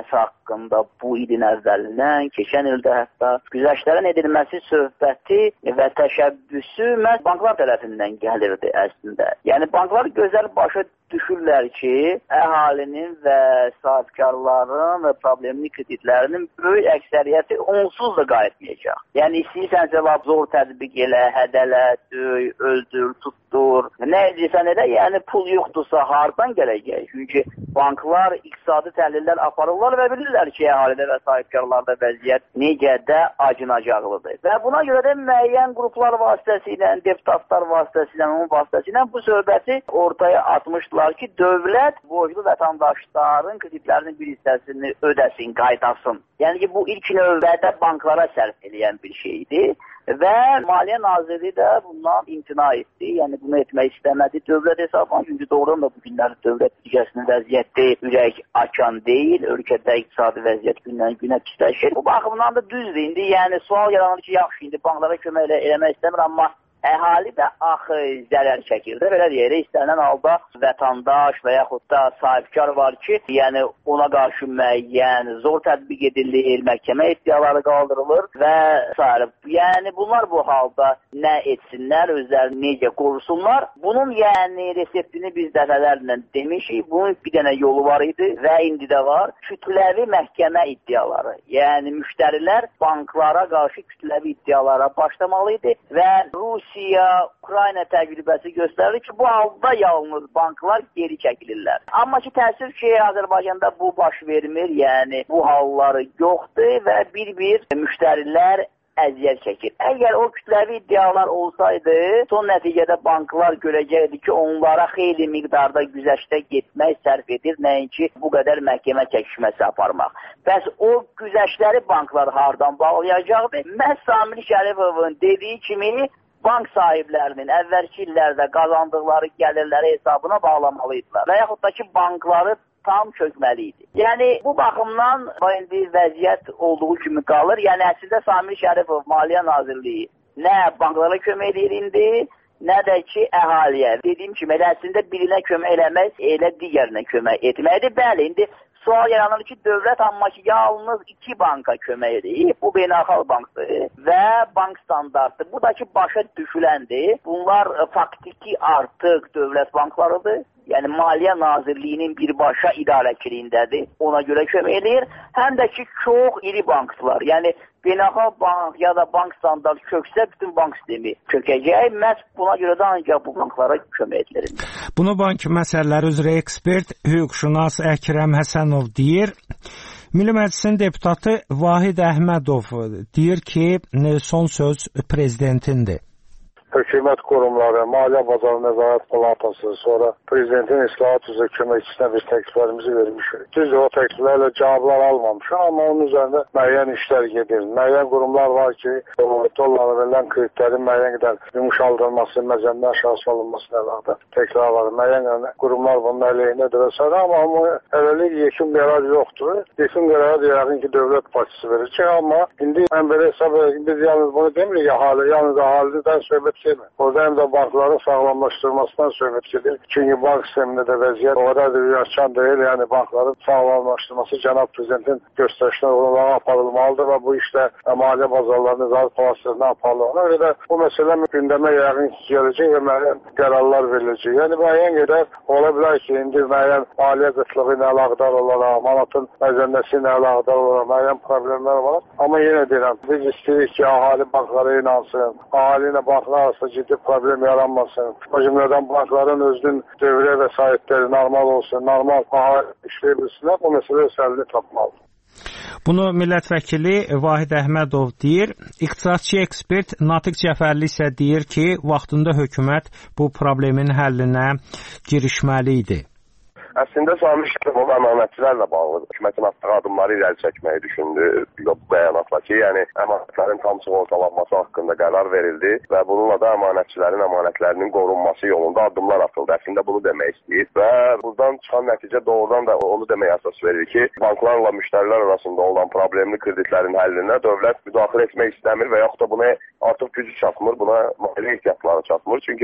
haqqında bu ilin əvvəlindən, keçən ildə hətta güzəştlərin edilməsi söhbəti və təşəbbüsü məhz banklar tərəfindən gəlirdi əslində. Yəni banklar gözəl başa düşürlər ki, əhalinin və sahibkarların və problemli kreditlərinin böyük əksəriyyəti onsuz da qayıtmayacaq. Yəni istəyirsənsə zor tətbiq elə, hədələ, döy, öldür, tutdur. Nə edirsən elə, yəni pul yoxdursa hardan gələcək? Çünki banklar iqtisadi təhlillər aparırlar və bilirlər ki, əhalidə və sahibkarlarda vəziyyət necə də acınacaqlıdır. Və buna görə də müəyyən qruplar vasitəsilə, deputatlar vasitəsilə, onun vasitəsilə bu söhbəti ortaya atmışdılar ki, dövlət borclu vətəndaşların kreditlərinin bir hissəsini ödəsin, qaytasın. Yəni ki, bu ilk növbədə banklara sərf edən bir şeydir. Və Maliyyə Nazirliyi də bundan imtina etdi. Yəni bunu etmək istəmədi dövlət hesabına. Çünki doğrudan da bu günlər dövlət büdcəsinin vəziyyəti ürək açan deyil. Ölkədə iqtisadi vəziyyət gündən günə pisləşir. Bu baxımdan da düzdür. İndi yəni sual yaranır ki, yaxşı indi banklara kömək elə, eləmək istəmir, amma əhali də axı zərər çəkir də, belə deyək, istənilən halda vətəndaş və yaxud da sahibkar var ki, yəni ona qarşı müəyyən zor tətbiq edilir, məhkəmə iddiaları qaldırılır və s. Yəni bunlar bu halda nə etsinlər, özlərini necə qorusunlar? Bunun yəni reseptini biz dəfələrlə demişik, bunun bir dənə yolu var idi və indi də var. Kütləvi məhkəmə iddiaları, yəni müştərilər banklara qarşı kütləvi iddialara başlamalı idi və Rusiya Rusiya-Ukrayna təcrübəsi göstərir ki, bu halda yalnız banklar geri çəkilirlər. Amma ki, təəssüf ki, Azərbaycanda bu baş vermir, yəni bu halları yoxdur və bir-bir müştərilər əziyyət çəkir. Əgər o kütləvi iddialar olsaydı, son nəticədə banklar görəcəkdi ki, onlara xeyli miqdarda güzəştə getmək sərf edir, nəinki bu qədər məhkəmə çəkişməsi aparmaq. Bəs o güzəştləri banklar hardan bağlayacaqdı? Məhz Samir Şərifovun dediyi kimi bank sahiblərinin əvvəlki illərdə qazandıqları gəlirləri hesabına bağlamalıydılar və yaxud da ki, bankları tam çökməli idi. Yəni, bu baxımdan indi vəziyyət olduğu kimi qalır. Yəni, əslində Samir Şərifov, Maliyyə Nazirliyi nə banklara kömək edir indi, nə də ki, əhaliyə. Dediyim kimi, elə əslində birinə kömək eləmək, elə digərinə kömək etməkdir. Bəli, indi sual yaranır ki, dövlət amma ki, yalnız iki banka kömək edir. Bu beynəlxalq bankdır və bank standartdır. Bu da ki, başa düşüləndir. Bunlar faktiki artıq dövlət banklarıdır. Yəni, Maliyyə Nazirliyinin birbaşa idarəçiliyindədir. Ona görə kömək edir. Həm də ki, çox iri banklar. Yəni, beynəlxalq bank ya da bank standartı çöksə, bütün bank sistemi çökəcək. Məhz buna görə də ancaq bu banklara kömək edilir. Bunu bank məsələləri üzrə ekspert, hüquqşünas Əkrəm Həsənov deyir. Milli Məclisin deputatı Vahid Əhmədov deyir ki, son söz prezidentindir. Hökumət qurumları, Maliyyə Bazarı Nəzarət Palatası, sonra Prezidentin İslahat üzrə köməkçisinə biz təkliflərimizi vermişik. Düzdür, o təkliflərlə cavablar almamışıq, amma onun üzərində müəyyən işlər gedir. Müəyyən qurumlar var ki, o dollara verilən kreditlərin müəyyən qədər yumuşaldılması, məzəmdən aşağı salınması əlaqədə təkrar var. Müəyyən qurumlar bunun əleyhinədir və s. Amma hələlik yekun qərar yoxdur. Yekun qərarı yəqin ki, dövlət başçısı verir ki, amma indi mən belə hesab edirəm, biz yalnız bunu demirik, ahali, yalnız ahalidən söhbət orada həm də bankların sağlamlaşdırılmasından söhbət gedir. Çünki bank sistemində də vəziyyət o qədər də ürəkçan deyil. Yəni bankların sağlamlaşdırılması cənab prezidentin göstərişinə olarak aparılmalıdır və bu işdə Maliyyə Bazarları Nəzarət Palatasına aparılır. Ona görə də bu məsələ gündəmə yəqin gələcək və müəyyən qərarlar veriləcək. Yəni müəyyən qədər ola bilər ki, indi müəyyən maliyyə qıtlığı ilə əlaqədar olaraq, manatın məzənnəsi ilə əlaqədar olaraq müəyyən problemlər var. Amma yenə deyirəm, biz istəyirik ki, ahali banklara inansın, ahali ilə banklar arasında ciddi problem yaranmasın. O cümlədən bankların özünün dövrə vəsaitləri normal olsun, normal ahali işləyə bilsinlər, bu məsələ səlini tapmalıdır. Bunu millət vəkili Vahid Əhmədov deyir. İqtisadçı ekspert Natiq Cəfərli isə deyir ki, vaxtında hökumət bu problemin həllinə girişməli idi. Əslində Samir Şərifov əmanətçilərlə bağlıdır. Hökumətin atdığı addımları irəli çəkməyi düşündü bu bəyanatla ki, yəni əmanətlərin tam sığortalanması haqqında qərar verildi və bununla da əmanətçilərin əmanətlərinin qorunması yolunda addımlar atıldı. Əslində bunu demək istəyir və buradan çıxan nəticə doğrudan da onu deməyə əsas verir ki, banklarla müştərilər arasında olan problemli kreditlərin həllinə dövlət müdaxilə etmək istəmir və yaxud da buna artıq gücü çatmır, buna maliyyə ehtiyatları çatmır. Çünki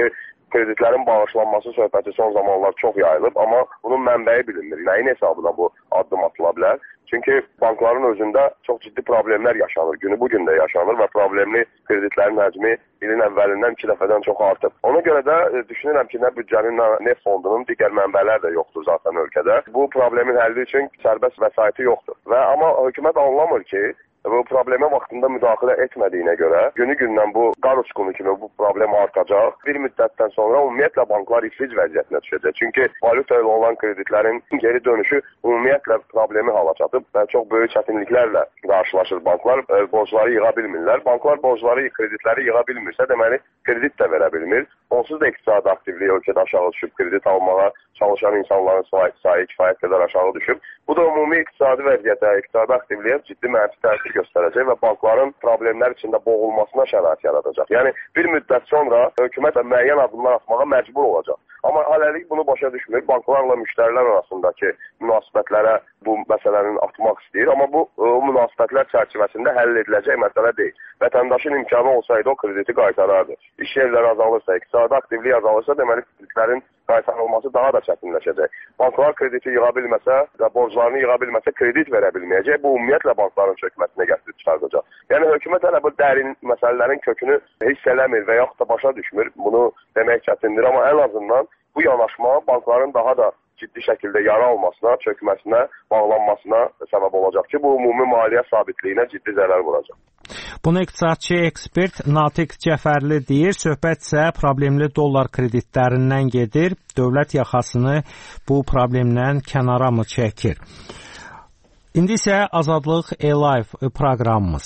kreditlərin bağışlanması söhbəti son zamanlar çox yayılıb, amma bunun mənbəyi bilinmir. Nəyin hesabına bu addım atıla bilər? Çünki bankların özündə çox ciddi problemlər yaşanır. Günü bugün də yaşanır və problemli kreditlərin həcmi ilin əvvəlindən iki dəfədən çox artıb. Ona görə də e, düşünürəm ki, nə büdcənin, nə neft fondunun digər mənbələr də yoxdur zaten ölkədə. Bu problemin həlli üçün sərbəst vəsaiti yoxdur. Və amma hökumət anlamır ki, bu problemə vaxtında müdaxilə etmədiyinə görə günü-gündən bu qar uçqunu kimi bu problem artacaq. Bir müddətdən sonra ümumiyyətlə banklar iflic vəziyyətinə düşəcək. Çünki valyuta ilə olan kreditlərin geri dönüşü ümumiyyətlə problemi hala çatıb və çox böyük çətinliklərlə qarşılaşır banklar. E, borcları yığa bilmirlər. Banklar borcları, kreditləri yığa bilmirsə, deməli kredit də verə bilmir. Onsuz da iqtisadi aktivliyi ölkədə aşağı düşüb, kredit almağa çalışan insanların sayı kifayət qədər aşağı düşüb. Bu da ümumi iqtisadi vəziyyətə, iqtisadi aktivliyə ciddi mənfi təsir göstərəcək və bankların problemlər içində boğulmasına şərait yaradacaq. Yəni bir müddət sonra hökumət müəyyən addımlar atmağa məcbur olacaq. Amma hələlik bunu başa düşmür. Banklarla müştərilər arasındakı münasibətlərə bu məsələnin atmaq istəyir. Amma bu o münasibətlər çərçivəsində həll ediləcək məsələ deyil. Vətəndaşın imkanı olsaydı o krediti qaytarardı. İş yerləri azalırsa, iqtisadi aktivlik azalırsa, deməli kreditlərin qaytarılması daha da çətinləşəcək. Banklar krediti yığa bilməsə və borclarını yığa bilməsə kredit verə bilməyəcək. Bu ümumiyyətlə bankların çökməsinə gətirib çıxardacaq. Yəni hökumət hələ bu dərin məsələlərin kökünü hiss eləmir və yaxud da başa düşmür. Bunu demək çətindir, amma ən azından bu yanaşma bankların daha da ciddi şəkildə yara almasına, çökməsinə, bağlanmasına səbəb olacaq ki, bu ümumi maliyyə sabitliyinə ciddi zərər vuracaq. Bunu iqtisadçı ekspert Natiq Cəfərli deyir. Söhbət isə problemli dollar kreditlərindən gedir. Dövlət yaxasını bu problemdən kənara mı çəkir? İndi isə Azadlıq e-Live proqramımız.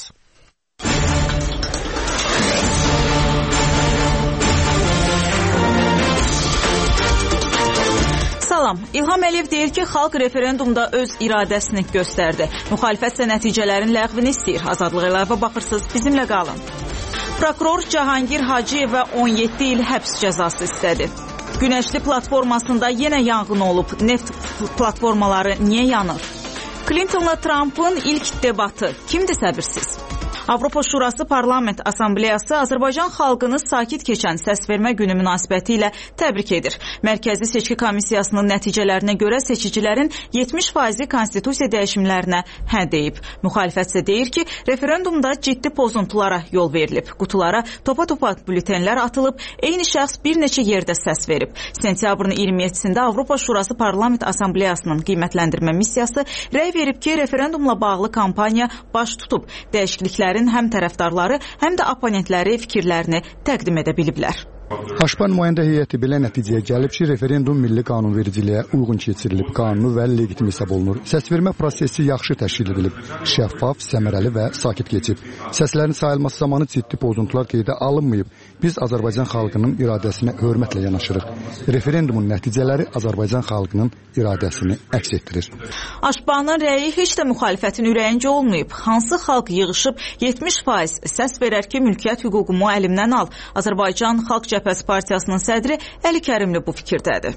Salam. İlham Əliyev deyir ki, xalq referendumda öz iradəsini göstərdi. Müxalifət isə nəticələrin ləğvini istəyir. Azadlıq Live-a baxırsınız, bizimlə qalın. Prokuror Cahangir Hacıyevə on yeddi il həbs cəzası istədi. Günəşli platformasında yenə yanğın olub. Neft platformaları niyə yanır? Clintonla Trump'ın ilk debatı. Kimdir səbirsiz? Avropa Şurası Parlament Assambleyası Azərbaycan xalqını sakit keçən səsvermə günü münasibəti ilə təbrik edir. Mərkəzi Seçki Komissiyasının nəticələrinə görə seçicilərin yetmiş faizi konstitusiya dəyişimlərinə hə deyib. Müxalifət isə deyir ki, referendumda ciddi pozuntulara yol verilib. Qutulara topa-topa bültenlər atılıb, eyni şəxs bir neçə yerdə səs verib. Sentyabrın iyirmi yeddisində Avropa Şurası Parlament Assambleyasının qiymətləndirmə missiyası rəy verib ki, referendumla bağlı kampaniya baş tutub. Dəyişikliklər həm tərəfdarları, həm də oponentləri fikirlərini təqdim edə biliblər. Aşpan nümayəndə heyəti belə nəticəyə gəlib ki, referendum milli qanunvericiliyə uyğun keçirilib, qanunu və legitim hesab olunur. Səsvermə prosesi yaxşı təşkil edilib, şəffaf, səmərəli və sakit keçib. Səslərin sayılması zamanı ciddi pozuntular qeydə alınmayıb. Biz Azərbaycan xalqının iradəsinə hörmətlə yanaşırıq. Referendumun nəticələri Azərbaycan xalqının iradəsini əks etdirir. Aşpanın rəyi heç də müxalifətin ürəyincə olmayıb. Hansı xalq yığışıb yetmiş faiz səs verər ki, mülkiyyət hüququmu əlimdən al. Azərbaycan Xalq Cəbhəsi Partiyasının sədri Əli Kərimli bu fikirdədir.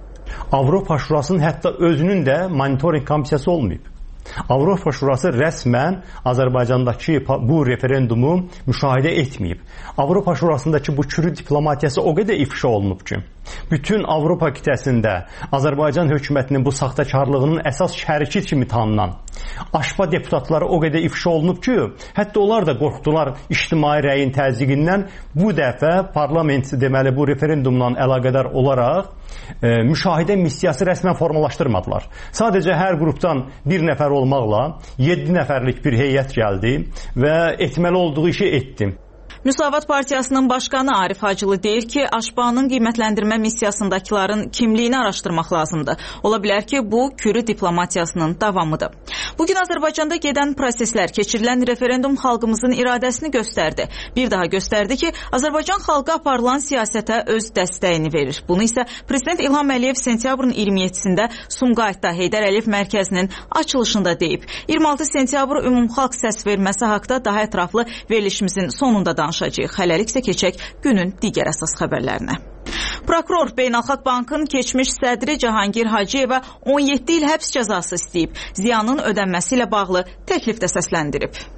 Avropa Şurasının hətta özünün də monitoring komissiyası olmayıb. Avropa Şurası rəsmən Azərbaycandakı bu referendumu müşahidə etməyib. Avropa Şurasındakı bu kürü diplomatiyası o qədər ifşa olunub ki, bütün Avropa qitəsində Azərbaycan hökumətinin bu saxtakarlığının əsas şəriki kimi tanınan Aşpa deputatları o qədər ifşa olunub ki, hətta onlar da qorxdular ictimai rəyin təzyiqindən. Bu dəfə parlament deməli bu referendumla əlaqədar olaraq e, müşahidə missiyası rəsmən formalaşdırmadılar. Sadəcə hər qrupdan bir nəfər olmaqla yeddi nəfərlik bir heyət gəldi və etməli olduğu işi etdi. Müsavat Partiyasının başqanı Arif Hacılı deyir ki, Aşpanın qiymətləndirmə missiyasındakıların kimliyini araşdırmaq lazımdır. Ola bilər ki, bu kürü diplomatiyasının davamıdır. Bugün Azərbaycanda gedən proseslər, keçirilən referendum xalqımızın iradəsini göstərdi. Bir daha göstərdi ki, Azərbaycan xalqı aparılan siyasətə öz dəstəyini verir. Bunu isə Prezident İlham Əliyev sentyabrın iyirmi yeddisində Sumqayıtda Heydər Əliyev mərkəzinin açılışında deyib. iyirmi altı sentyabr ümumxalq səsverməsi haqda daha ətraflı verilişimizin sonunda danışacağıq. Hələlik isə keçək günün digər əsas xəbərlərinə. Prokuror Beynəlxalq Bankın keçmiş sədri Cahangir Hacıyevə on yeddi il həbs cəzası istəyib. Ziyanın ödənməsi ilə bağlı təklif də səsləndirib.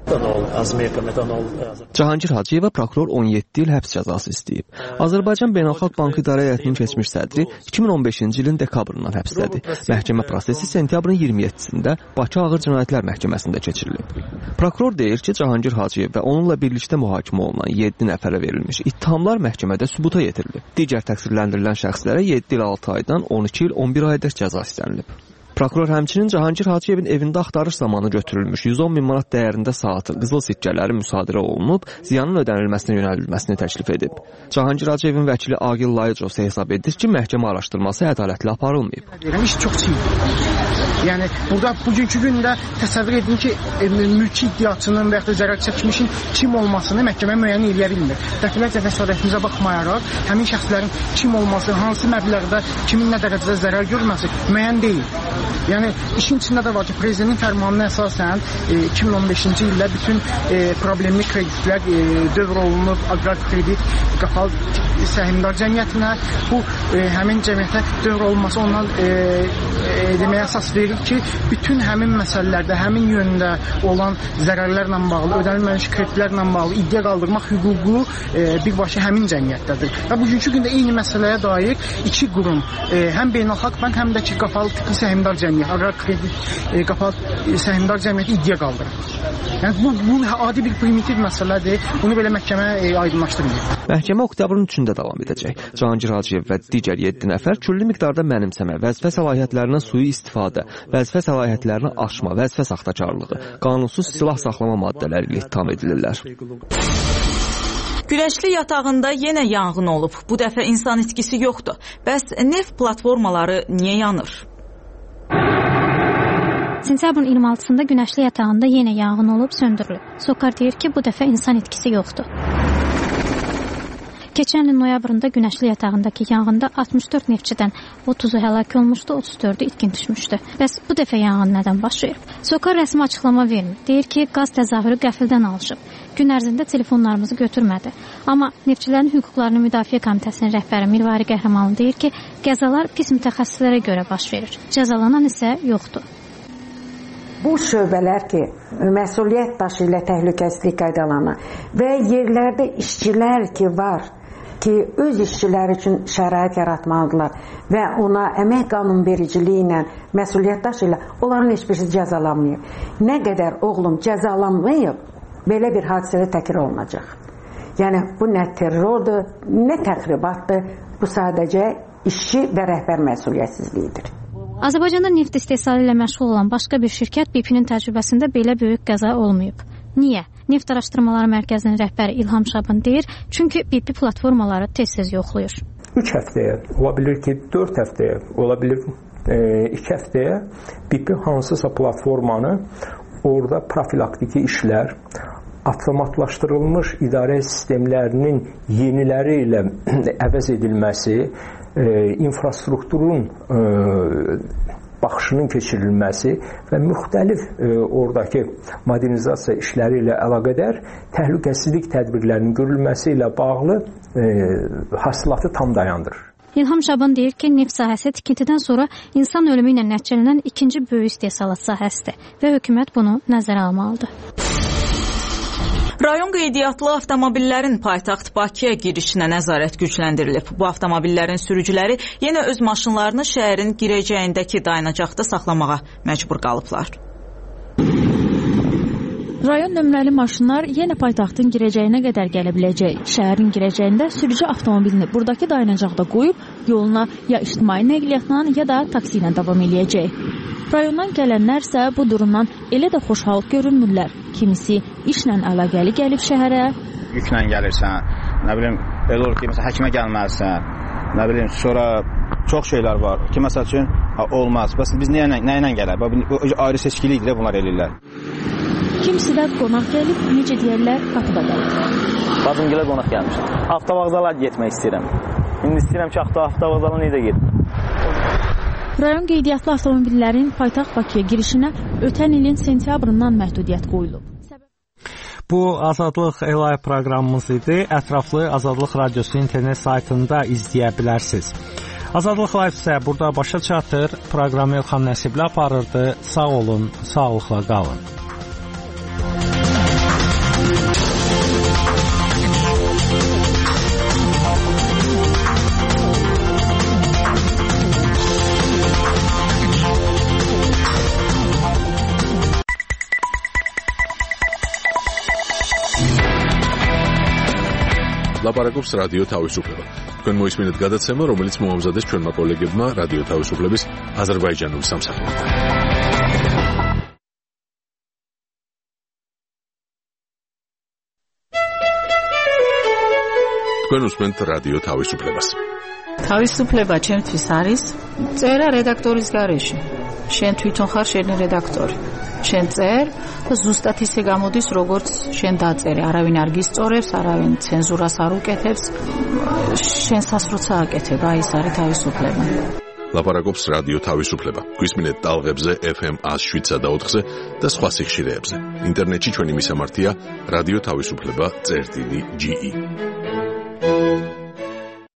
Cahangir Hacıyeva prokuror on yeddi il həbs cəzası istəyib. Azərbaycan Beynəlxalq Bankı İdarə Heyətinin keçmiş sədri iki min on beşinci ilin dekabrından həbsdədir. Məhkəmə prosesi sentyabrın iyirmi yeddisində Bakı Ağır Cinayətlər Məhkəməsində keçirilib. Prokuror deyir ki, Cahangir Hacıyev və onunla birlikdə mühakimə olunan yeddi nəfərə verilmiş ittihamlar məhkəmədə sübuta yetirilib. Digər təqsirləndirilən şəxslərə yeddi il altı aydan on iki il on bir aydək cəza istənilib. Prokuror həmçinin Cahangir Hacıyevin evində axtarış zamanı götürülmüş yüz on min manat dəyərində saatı, qızıl sikkələri müsadirə olunub, ziyanın ödənilməsinə yönəldilməsini təklif edib. Cahangir Hacıyevin vəkili Agil Layıcov hesab edir ki, məhkəmə araşdırması ədalətli aparılmayıb. İş çox çiğdir. Yəni burada bugünkü gündə təsəvvür edin ki, mülki iddiaçının və ya da zərər çəkmişin kim olmasını məhkəmə müəyyən edə bilmir. Dəfələrcə vəsatətimizə baxmayaraq, həmin şəxslərin kim olması, hansı məbləğdə, kimin nə dərəcədə zərər görməsi müəyyən deyil. Yəni işin içində də var ki, prezidentin fərmanına əsasən e, iki min on beşinci ildə bütün e, problemli kreditlər e, dövr olunub, aqrar kredit qapalı səhmdar cəmiyyətinə. Bu e, həmin cəmiyyətə dövr olunması ondan e, e, deməyə əsas verir ki, bütün həmin məsələlərdə, həmin yöndə olan zərərlərlə bağlı, ödənilməmiş kreditlərlə bağlı iddia qaldırmaq hüququ e, birbaşa həmin cəmiyyətdədir. Və bugünkü gündə eyni məsələyə dair iki qurum, e, həm Beynəlxalq Bank, həm də ki, qapalı tipli səhmdar cəmiyyət, aqrar kredit e, qapalı səhmdar cəmiyyəti iddia qaldırır. Yəni bu, bu adi bir primitiv məsələdir. Bunu belə məhkəmə e, aydınlaşdırmır. Məhkəmə oktyabrın üçündə davam edəcək. Cahangir Hacıyev və digər yeddi nəfər külli miqdarda mənimsəmə, vəzifə səlahiyyətlərindən sui istifadə, vəzifə səlahiyyətlərini aşma, vəzifə saxtakarlığı, qanunsuz silah saxlama maddələri ilə ittiham edilirlər. Güləşli yatağında yenə yanğın olub. Bu dəfə insan itkisi yoxdur. Bəs neft platformaları niyə yanır? Sentyabrın iyirmi altısında Günəşli yatağında yenə yanğın olub, söndürülüb. Sokar deyir ki, bu dəfə insan itkisi yoxdur. Keçən ilin noyabrında Günəşli yatağındakı yanğında altmış dörd neftçidən otuzu həlak olmuşdu, otuz dördü itkin düşmüşdü. Bəs bu dəfə yanğın nədən baş verib? Sokar rəsmi açıqlama vermir. Deyir ki, qaz təzahürü qəfildən alışıb. Gün ərzində telefonlarımızı götürmədi. Amma Neftçilərin Hüquqlarını Müdafiə Komitəsinin rəhbəri Mirvari Qəhrəmanlı deyir ki, qəzalar pis mütəxəssislərə görə baş verir. Cəzalanan isə yoxdur. Bu şöbələr ki, məsuliyyət daşı ilə təhlükəsizlik qaydalarına və yerlərdə işçilər ki var, ki öz işçiləri üçün şərait yaratmalıdırlar və ona əmək qanunvericiliyi ilə, məsuliyyət daşı ilə onların heç birisi cəzalanmayıb. Nə qədər oğlum cəzalanmayıb, belə bir hadisədə təkrar olunacaq. Yəni bu nə terrordur, nə təxribatdır, bu sadəcə işçi və rəhbər məsuliyyətsizliyidir. Azərbaycanda neft istehsalı ilə məşğul olan başqa bir şirkət B P-nin təcrübəsində belə böyük qəza olmayıb. Niyə? Neft Araşdırmaları Mərkəzinin rəhbəri İlham Şaban deyir, çünki B P platformaları tez-tez yoxlayır. üç həftəyə, ola bilir ki, dörd həftəyə, ola bilir iki həftəyə B P hansısa platformanı orada profilaktiki işlər, avtomatlaşdırılmış idarə sistemlərinin yeniləri ilə əvəz edilməsi, e, infrastrukturun e, baxışının keçirilməsi və müxtəlif e, oradakı modernizasiya işləri ilə əlaqədar təhlükəsizlik tədbirlərinin görülməsi ilə bağlı e, hasilatı tam dayandırır. İlham Şaban deyir ki, neft sahəsi tikintidən sonra insan ölümü ilə nəticələnən ikinci böyük istehsalat sahəsidir və hökumət bunu nəzərə almalıdır. Rayon qeydiyyatlı avtomobillərin paytaxt Bakıya girişinə nəzarət gücləndirilib. Bu avtomobillərin sürücüləri yenə öz maşınlarını şəhərin girəcəyindəki dayanacaqda saxlamağa məcbur qalıblar. Rayon nömrəli maşınlar yenə paytaxtın girəcəyinə qədər gələ biləcək. Şəhərin girəcəyində sürücü avtomobilini buradakı dayanacaqda qoyub yoluna ya ictimai nəqliyyatla ya da taksi ilə davam eləyəcək. Rayondan gələnlər isə bu durumdan elə də xoşhal görünmürlər. Kimisi işlə əlaqəli gəlib şəhərə. Yüklə gəlirsən, nə bilim, elə olur ki, məsələn, həkimə gəlməlisən, nə bilim, sonra çox şeylər var ki, məsəl üçün, olmaz. Bəs biz nə ilə gələr? Ayrı seçkilidir, bunlar eləyirlər. Kimisi də qonaq gəlib, necə deyərlər, qapıda qalır. Bacım gələ qonaq gəlmişəm. Avtovağzala getmək istəyirəm. İndi istəyirəm ki, avtovağzala necə gedim? Rayon qeydiyyatlı avtomobillərin paytaxt Bakıya girişinə ötən ilin sentyabrından məhdudiyyət qoyulub. Bu Azadlıq Elay proqramımız idi. Ətraflı Azadlıq Radiosu internet saytında izləyə bilərsiniz. Azadlıq Live isə burada başa çatır. Proqramı Elxan Nəsiblə aparırdı. Sağ olun, sağlıqla qalın. ლაპარაკობს რადიო თავისუფლება. თქვენ მოისმინეთ გადაცემა, რომელიც მოამზადეს ჩვენმა კოლეგებმა რადიო თავისუფლების აზერბაიჯანული სამსახურიდან. თქვენ უსმენთ რადიო თავისუფლებას. თავისუფლება ჩემთვის არის წერა რედაქტორის გარეშე. შენ თვითონ ხარ შენი რედაქტორი. შენ წერ და ზუსტად ისე გამოდის, როგორც შენ დაწერე. არავინ არ გისწორებს, არავინ ცენზურას არ უკეთებს. შენსას როცა აკეთებ, აი ეს არის თავისუფლება. ლაპარაკობს რადიო თავისუფლება. გვისმინეთ ტალღებზე ეფ ემ one oh seven და ოთხზე და სხვა სიხშირეებზე. ინტერნეტში ჩვენი მისამართია რადიო თავისუფლება წერტილი ჯი ი.